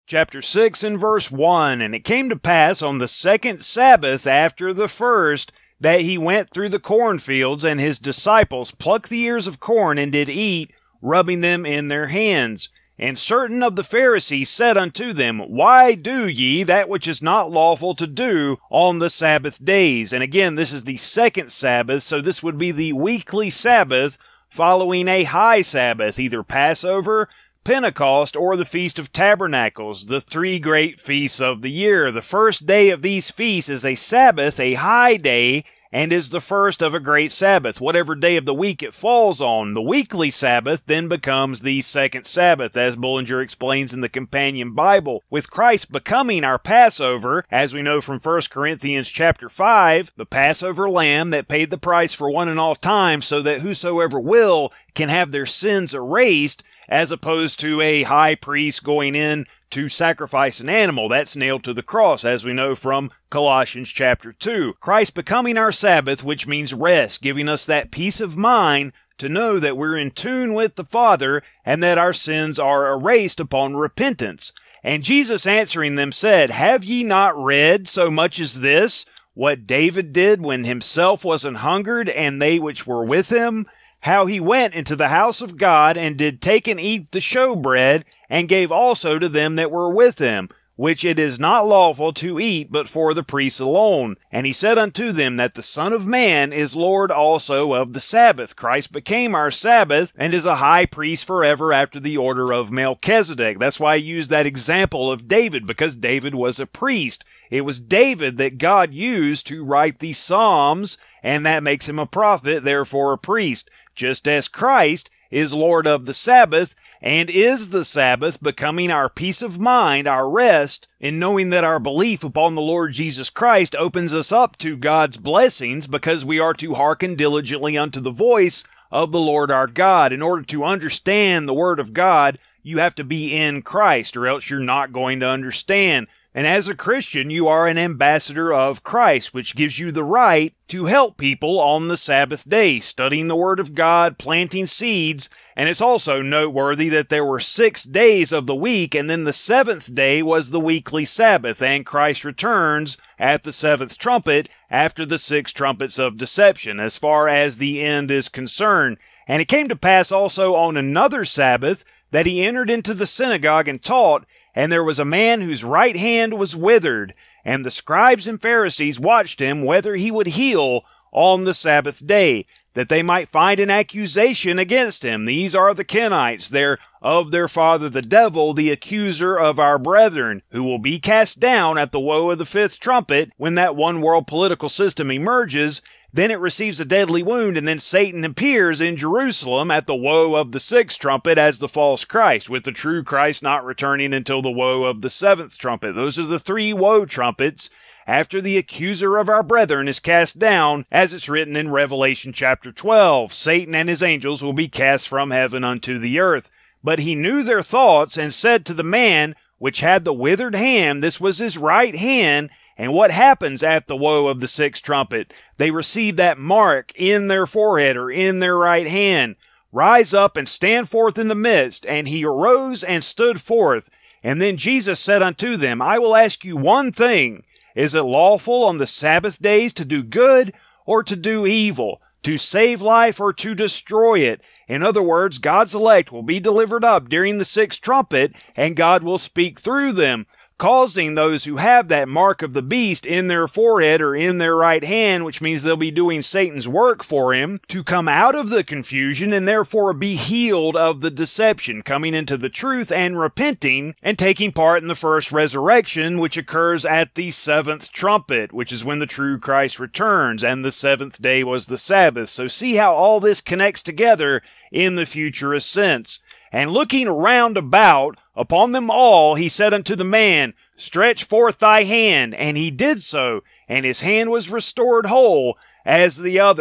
Chapter 6 and verse 1, And it came to pass on the second Sabbath after the first, that he went through the cornfields, and his disciples plucked the ears of corn, and did eat, rubbing them in their hands. And certain of the Pharisees said unto them, Why do ye that which is not lawful to do on the Sabbath days? And again, this is the second Sabbath, so this would be the weekly Sabbath following a high Sabbath, either Passover, Pentecost, or the Feast of Tabernacles, the three great feasts of the year. The first day of these feasts is a Sabbath, a high day, and is the first of a great Sabbath. Whatever day of the week it falls on, the weekly Sabbath then becomes the second Sabbath, as Bullinger explains in the Companion Bible. With Christ becoming our Passover, as we know from 1 Corinthians chapter 5, the Passover lamb that paid the price for one and all time, so that whosoever will can have their sins erased, as opposed to a high priest going in to sacrifice an animal. That's nailed to the cross, as we know from Colossians chapter 2. Christ becoming our Sabbath, which means rest, giving us that peace of mind to know that we're in tune with the Father and that our sins are erased upon repentance. And Jesus answering them said, Have ye not read so much as this, what David did when himself was an hungered, and they which were with him? How he went into the house of God, and did take and eat the showbread, and gave also to them that were with him, which it is not lawful to eat but for the priests alone. And he said unto them that the Son of Man is Lord also of the Sabbath. Christ became our Sabbath, and is a high priest forever after the order of Melchizedek. That's why I use that example of David, because David was a priest. It was David that God used to write the Psalms, and that makes him a prophet, therefore a priest. Just as Christ is Lord of the Sabbath, and is the Sabbath, becoming our peace of mind, our rest, in knowing that our belief upon the Lord Jesus Christ opens us up to God's blessings, because we are to hearken diligently unto the voice of the Lord our God. In order to understand the Word of God, you have to be in Christ, or else you're not going to understand. And as a Christian, you are an ambassador of Christ, which gives you the right to help people on the Sabbath day, studying the Word of God, planting seeds. And it's also noteworthy that there were 6 days of the week, and then the 7th day was the weekly Sabbath, and Christ returns at the 7th trumpet after the 6 trumpets of deception, as far as the end is concerned. And it came to pass also on another Sabbath that he entered into the synagogue and taught, and there was a man whose right hand was withered, and the scribes and Pharisees watched him whether he would heal on the Sabbath day, that they might find an accusation against him. These are the Kenites. They're of their father the devil, the accuser of our brethren, who will be cast down at the woe of the 5th trumpet when that one world political system emerges. Then it receives a deadly wound, and then Satan appears in Jerusalem at the woe of the 6th trumpet as the false Christ, with the true Christ not returning until the woe of the 7th trumpet. Those are the 3 woe trumpets after the accuser of our brethren is cast down, as it's written in Revelation chapter 12. Satan and his angels will be cast from heaven unto the earth. But he knew their thoughts, and said to the man which had the withered hand, this was his right hand. And what happens at the woe of the 6th trumpet? They receive that mark in their forehead or in their right hand. Rise up and stand forth in the midst. And he arose and stood forth. And then Jesus said unto them, I will ask you one thing. Is it lawful on the Sabbath days to do good or to do evil, to save life or to destroy it? In other words, God's elect will be delivered up during the 6th trumpet, and God will speak through them, causing those who have that mark of the beast in their forehead or in their right hand, which means they'll be doing Satan's work for him, to come out of the confusion and therefore be healed of the deception, coming into the truth and repenting and taking part in the first resurrection, which occurs at the 7th trumpet, which is when the true Christ returns, and the 7th day was the Sabbath. So see how all this connects together in the futurist sense. And looking round about upon them all, he said unto the man, Stretch forth thy hand. And he did so, and his hand was restored whole as the other.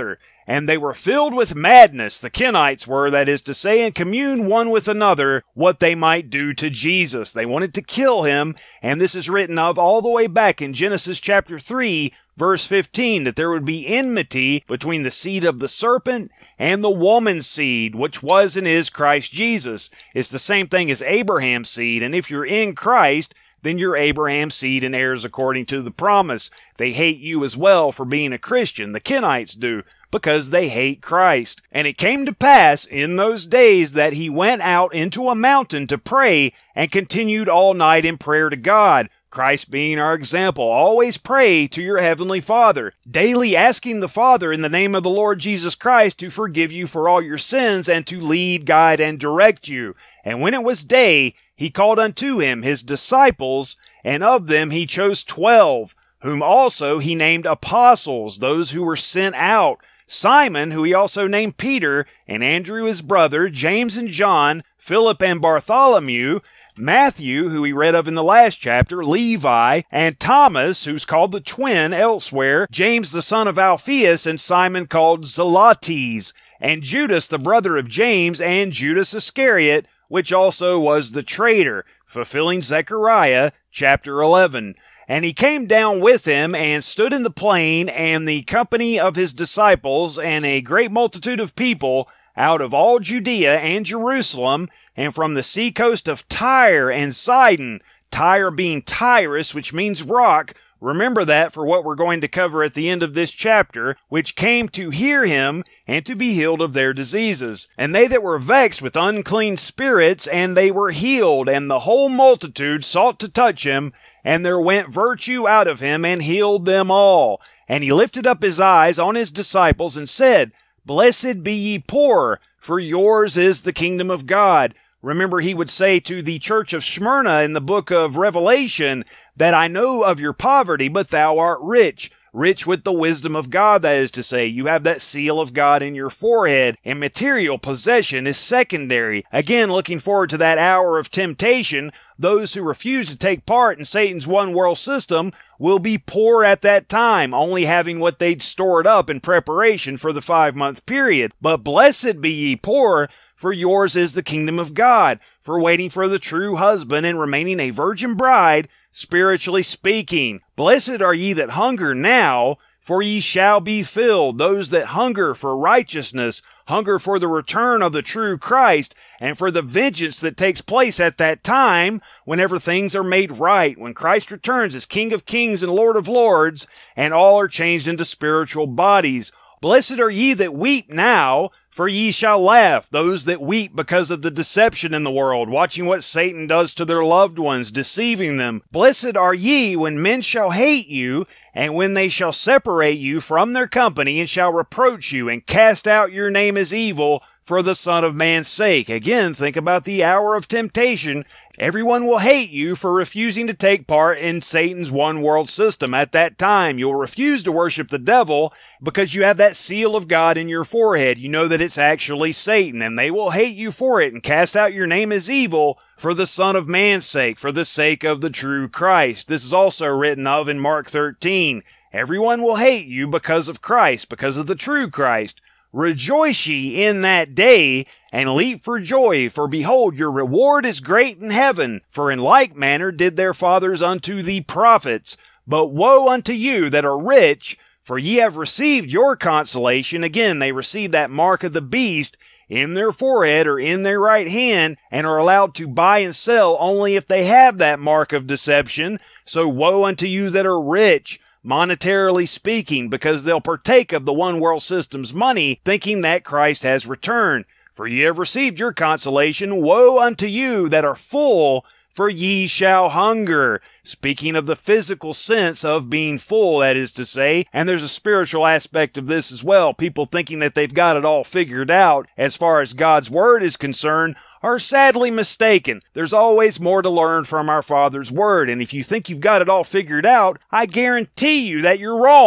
and they were filled with madness, the Kenites were, that is to say, and communed one with another what they might do to Jesus. They wanted to kill him, and this is written of all the way back in Genesis chapter 3, verse 15, that there would be enmity between the seed of the serpent and the woman's seed, which was and is Christ Jesus. It's the same thing as Abraham's seed, and if you're in Christ, then you're Abraham's seed and heirs according to the promise. They hate you as well for being a Christian. The Kenites do, because they hate Christ. And it came to pass in those days that he went out into a mountain to pray and continued all night in prayer to God. Christ being our example, always pray to your heavenly Father, daily asking the Father in the name of the Lord Jesus Christ to forgive you for all your sins and to lead, guide, and direct you. And when it was day, he called unto him his disciples, and of them he chose 12, whom also he named apostles, those who were sent out. Simon, who he also named Peter, and Andrew his brother, James and John, Philip and Bartholomew, Matthew, who we read of in the last chapter, Levi, and Thomas, who's called the twin elsewhere, James the son of Alphaeus, and Simon called Zelotes, and Judas the brother of James, and Judas Iscariot, which also was the traitor, fulfilling Zechariah chapter 11. And he came down with him, and stood in the plain, and the company of his disciples, and a great multitude of people, out of all Judea and Jerusalem, and from the sea coast of Tyre and Sidon, Tyre being Tyrus, which means rock. Remember that for what we're going to cover at the end of this chapter, which came to hear him and to be healed of their diseases. And they that were vexed with unclean spirits, and they were healed, and the whole multitude sought to touch him, and there went virtue out of him and healed them all. And he lifted up his eyes on his disciples and said, Blessed be ye poor, for yours is the kingdom of God. Remember, he would say to the church of Smyrna in the book of Revelation, that I know of your poverty, but thou art rich. Rich with the wisdom of God, that is to say. You have that seal of God in your forehead, and material possession is secondary. Again, looking forward to that hour of temptation, those who refuse to take part in Satan's one-world system will be poor at that time, only having what they'd stored up in preparation for the 5-month period. But blessed be ye poor, for yours is the kingdom of God, for waiting for the true husband and remaining a virgin bride, spiritually speaking. Blessed are ye that hunger now, for ye shall be filled. Those that hunger for righteousness, hunger for the return of the true Christ, and for the vengeance that takes place at that time, whenever things are made right, when Christ returns as King of Kings and Lord of Lords, and all are changed into spiritual bodies. Blessed are ye that weep now, for ye shall laugh. Those that weep because of the deception in the world, watching what Satan does to their loved ones, deceiving them. Blessed are ye when men shall hate you, and when they shall separate you from their company, and shall reproach you, and cast out your name as evil, for the Son of Man's sake. Again, think about the hour of temptation. Everyone will hate you for refusing to take part in Satan's one-world system. At that time, you'll refuse to worship the devil because you have that seal of God in your forehead. You know that it's actually Satan, and they will hate you for it and cast out your name as evil for the Son of Man's sake, for the sake of the true Christ. This is also written of in Mark 13. Everyone will hate you because of Christ, because of the true Christ. Rejoice ye in that day, and leap for joy, for behold, your reward is great in heaven. For in like manner did their fathers unto the prophets. But woe unto you that are rich, for ye have received your consolation. Again, they receive that mark of the beast in their forehead or in their right hand, and are allowed to buy and sell only if they have that mark of deception. So woe unto you that are rich, monetarily speaking, because they'll partake of the one-world system's money, thinking that Christ has returned. For ye have received your consolation. Woe unto you that are full, for ye shall hunger. Speaking of the physical sense of being full, that is to say, and there's a spiritual aspect of this as well. People thinking that they've got it all figured out as far as God's Word is concerned are sadly mistaken. There's always more to learn from our Father's Word, and if you think you've got it all figured out, I guarantee you that you're wrong.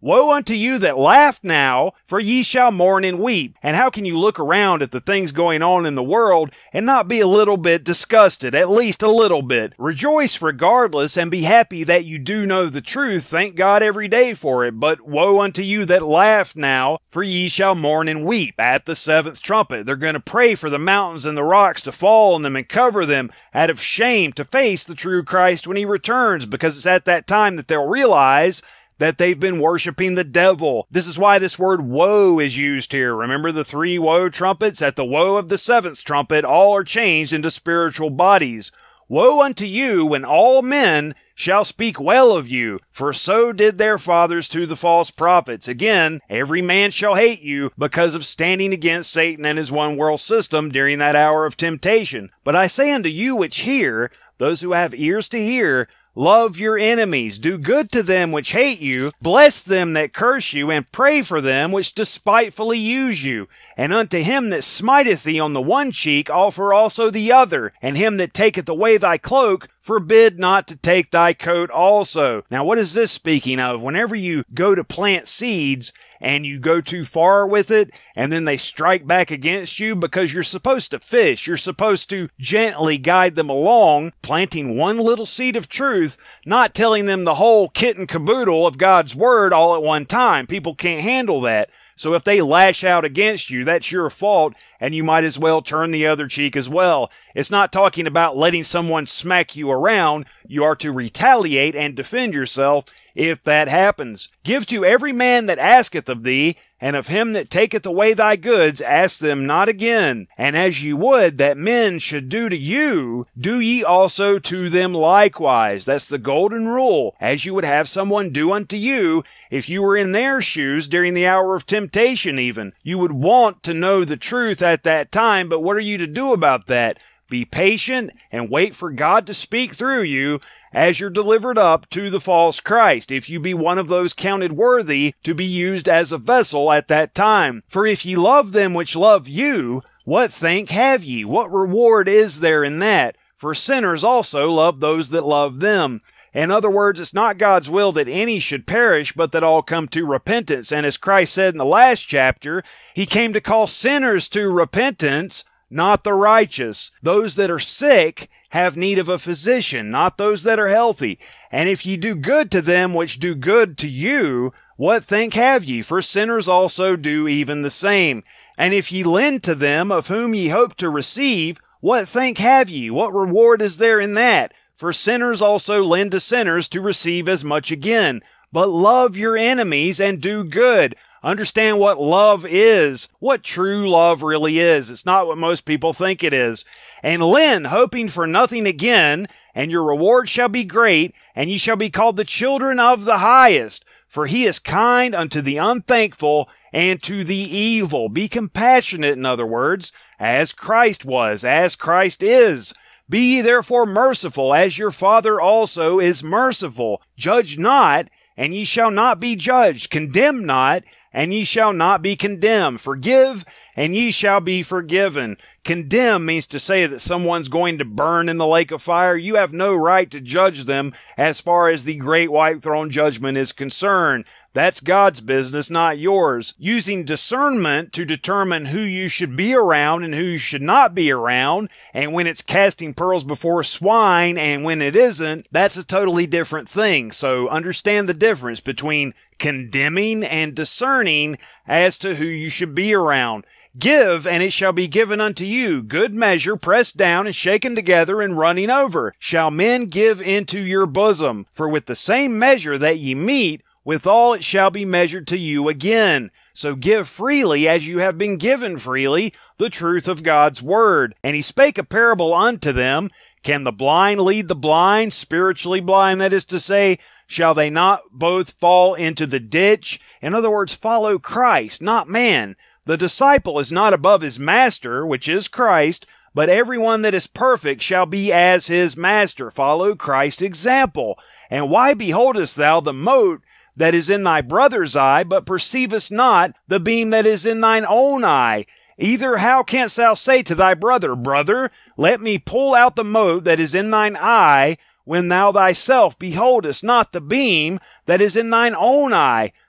Woe unto you that laugh now, for ye shall mourn and weep. And how can you look around at the things going on in the world and not be a little bit disgusted, at least a little bit? Rejoice regardless, and be happy that you do know the truth. Thank God every day for it. But woe unto you that laugh now, for ye shall mourn and weep at the seventh trumpet. They're going to pray for the mountains and the rocks to fall on them and cover them out of shame to face the true Christ when he returns, because it's at that time that they'll realize that they've been worshiping the devil. This is why this word woe is used here. Remember the 3 woe trumpets? At the woe of the 7th trumpet, all are changed into spiritual bodies. Woe unto you when all men shall speak well of you, for so did their fathers to the false prophets. Again, every man shall hate you because of standing against Satan and his one world system during that hour of temptation. But I say unto you which hear, those who have ears to hear, love your enemies, do good to them which hate you, bless them that curse you, and pray for them which despitefully use you. And unto him that smiteth thee on the one cheek offer also the other, and him that taketh away thy cloak forbid not to take thy coat also. Now what is this speaking of? Whenever you go to plant seeds and you go too far with it, and then they strike back against you, because you're supposed to fish, you're supposed to gently guide them along, planting one little seed of truth, not telling them the whole kit and caboodle of God's word all at one time. People can't handle that. So if they lash out against you, that's your fault, and you might as well turn the other cheek as well. It's not talking about letting someone smack you around. You are to retaliate and defend yourself if that happens. Give to every man that asketh of thee, and of him that taketh away thy goods, ask them not again. And as ye would that men should do to you, do ye also to them likewise. That's the golden rule. As you would have someone do unto you, if you were in their shoes during the hour of temptation even. You would want to know the truth at that time, but what are you to do about that? Be patient and wait for God to speak through you as you're delivered up to the false Christ, if you be one of those counted worthy to be used as a vessel at that time. For if ye love them which love you, what thank have ye? What reward is there in that? For sinners also love those that love them. In other words, it's not God's will that any should perish, but that all come to repentance. And as Christ said in the last chapter, he came to call sinners to repentance, not the righteous. Those that are sick have need of a physician, not those that are healthy. And if ye do good to them which do good to you, what thank have ye? For sinners also do even the same. And if ye lend to them of whom ye hope to receive, what thank have ye? What reward is there in that? For sinners also lend to sinners to receive as much again. But love your enemies and do good. Understand what love is, what true love really is. It's not what most people think it is. And lend, hoping for nothing again, and your reward shall be great, and ye shall be called the children of the highest. For he is kind unto the unthankful and to the evil. Be compassionate, in other words, as Christ was, as Christ is. Be ye therefore merciful, as your Father also is merciful. Judge not, and ye shall not be judged. Condemn not, and ye shall not be condemned. Forgive, and ye shall be forgiven. Condemn means to say that someone's going to burn in the lake of fire. You have no right to judge them as far as the great white throne judgment is concerned. That's God's business, not yours. Using discernment to determine who you should be around and who you should not be around, and when it's casting pearls before swine and when it isn't, that's a totally different thing. So understand the difference between condemning and discerning as to who you should be around. Give, and it shall be given unto you. Good measure, pressed down and shaken together and running over, shall men give into your bosom. For with the same measure that ye mete, withal it shall be measured to you again. So give freely as you have been given freely the truth of God's word. And he spake a parable unto them. Can the blind lead the blind, spiritually blind, that is to say? Shall they not both fall into the ditch? In other words, follow Christ, not man. The disciple is not above his master, which is Christ, but everyone that is perfect shall be as his master. Follow Christ's example. And why beholdest thou the mote that is in thy brother's eye, but perceivest not the beam that is in thine own eye? Either how canst thou say to thy brother, Brother, let me pull out the mote that is in thine eye, when thou thyself beholdest not the beam that is in thine own eye?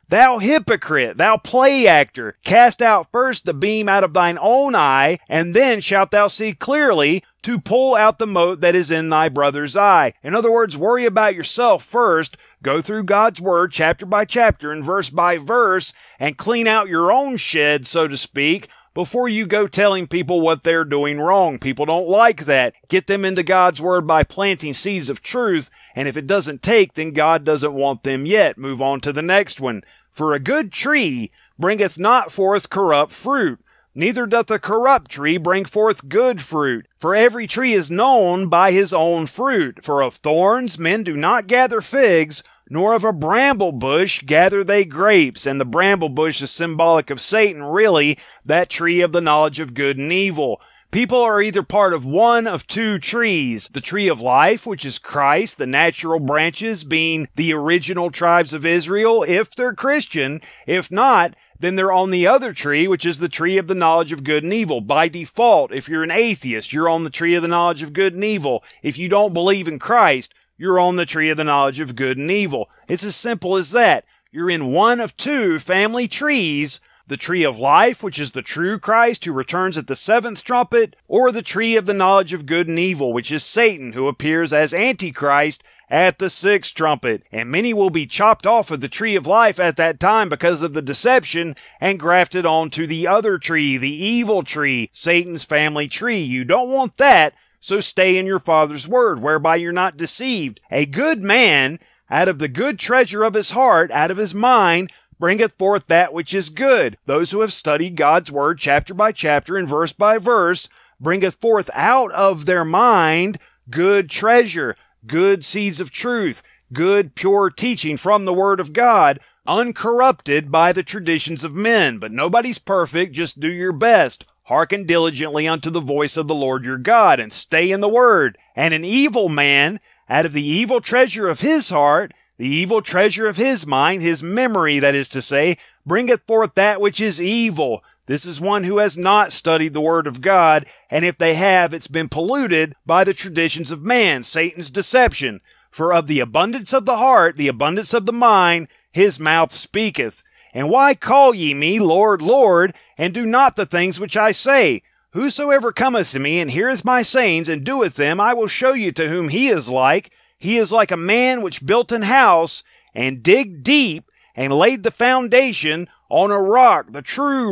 Thou hypocrite, thou play actor, cast out first the beam out of thine own eye, and then shalt thou see clearly to pull out the mote that is in thy brother's eye. In other words, worry about yourself first, go through God's Word chapter by chapter and verse by verse, and clean out your own shed, so to speak, before you go telling people what they're doing wrong. People don't like that. Get them into God's Word by planting seeds of truth, and if it doesn't take, then God doesn't want them yet. Move on to the next one. For a good tree bringeth not forth corrupt fruit, neither doth a corrupt tree bring forth good fruit. For every tree is known by his own fruit. For of thorns men do not gather figs, nor of a bramble bush gather they grapes. And the bramble bush is symbolic of Satan, really, that tree of the knowledge of good and evil. People are either part of one of two trees. The tree of life, which is Christ, the natural branches being the original tribes of Israel, if they're Christian. If not, then they're on the other tree, which is the tree of the knowledge of good and evil. By default, if you're an atheist, you're on the tree of the knowledge of good and evil. If you don't believe in Christ, you're on the tree of the knowledge of good and evil. It's as simple as that. You're in one of two family trees, the tree of life, which is the true Christ who returns at the seventh trumpet, or the tree of the knowledge of good and evil, which is Satan, who appears as Antichrist at the sixth trumpet. And many will be chopped off of the tree of life at that time because of the deception and grafted onto the other tree, the evil tree, Satan's family tree. You don't want that, so stay in your Father's Word, whereby you're not deceived. A good man, out of the good treasure of his heart, out of his mind, bringeth forth that which is good. Those who have studied God's Word chapter by chapter and verse by verse, bringeth forth out of their mind good treasure, good seeds of truth, good pure teaching from the Word of God, uncorrupted by the traditions of men. But nobody's perfect, just do your best. Hearken diligently unto the voice of the Lord your God, and stay in the Word. And an evil man, out of the evil treasure of his heart, the evil treasure of his mind, his memory, that is to say, bringeth forth that which is evil. This is one who has not studied the Word of God, and if they have, it's been polluted by the traditions of man, Satan's deception. For of the abundance of the heart, the abundance of the mind, his mouth speaketh. And why call ye me Lord, Lord, and do not the things which I say? Whosoever cometh to me and heareth my sayings and doeth them, I will show you to whom he is like. He is like a man which built an house, and digged deep, and laid the foundation on a rock, the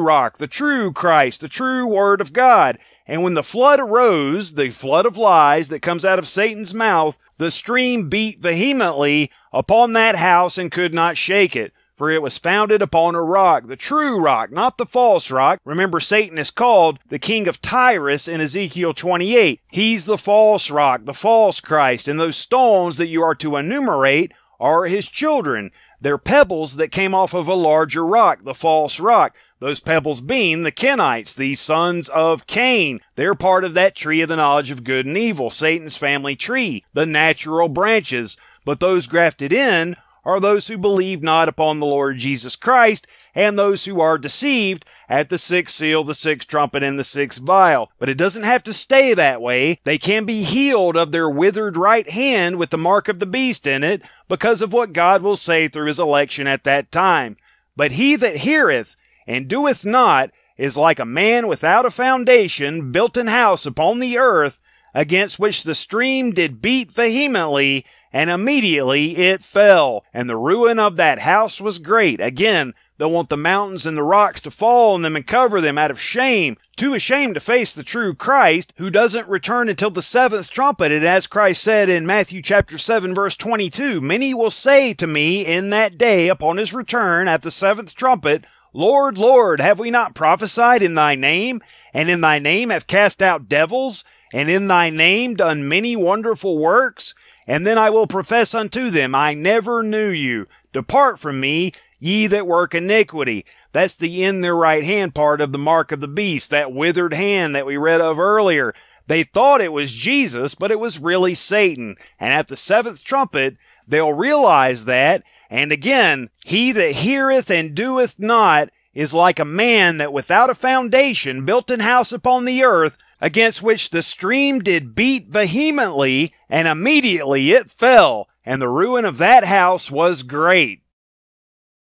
true Christ, the true Word of God. And when the flood arose, the flood of lies that comes out of Satan's mouth, the stream beat vehemently upon that house and could not shake it. For it was founded upon a rock, the true rock, not the false rock. Remember, Satan is called the king of Tyrus in Ezekiel 28. He's the false rock, the false Christ, and those stones that you are to enumerate are his children. They're pebbles that came off of a larger rock, the false rock. Those pebbles being the Kenites, the sons of Cain. They're part of that tree of the knowledge of good and evil, Satan's family tree, the natural branches. But those grafted in are those who believe not upon the Lord Jesus Christ, and those who are deceived at the sixth seal, the sixth trumpet, and the sixth vial. But it doesn't have to stay that way. They can be healed of their withered right hand with the mark of the beast in it, because of what God will say through his election at that time. But he that heareth and doeth not is like a man without a foundation, built an house upon the earth, against which the stream did beat vehemently, and immediately it fell. And the ruin of that house was great. Again, they'll want the mountains and the rocks to fall on them and cover them out of shame, too ashamed to face the true Christ, who doesn't return until the seventh trumpet. And as Christ said in Matthew chapter 7, verse 22, many will say to me in that day upon his return at the seventh trumpet, Lord, Lord, have we not prophesied in thy name, and in thy name have cast out devils, and in thy name done many wonderful works? And then I will profess unto them, I never knew you. Depart from me, ye that work iniquity. That's the in their right hand part of the mark of the beast, that withered hand that we read of earlier. They thought it was Jesus, but it was really Satan. And at the seventh trumpet, they'll realize that. And again, he that heareth and doeth not is like a man that without a foundation built an house upon the earth, against which the stream did beat vehemently, and immediately it fell, and the ruin of that house was great.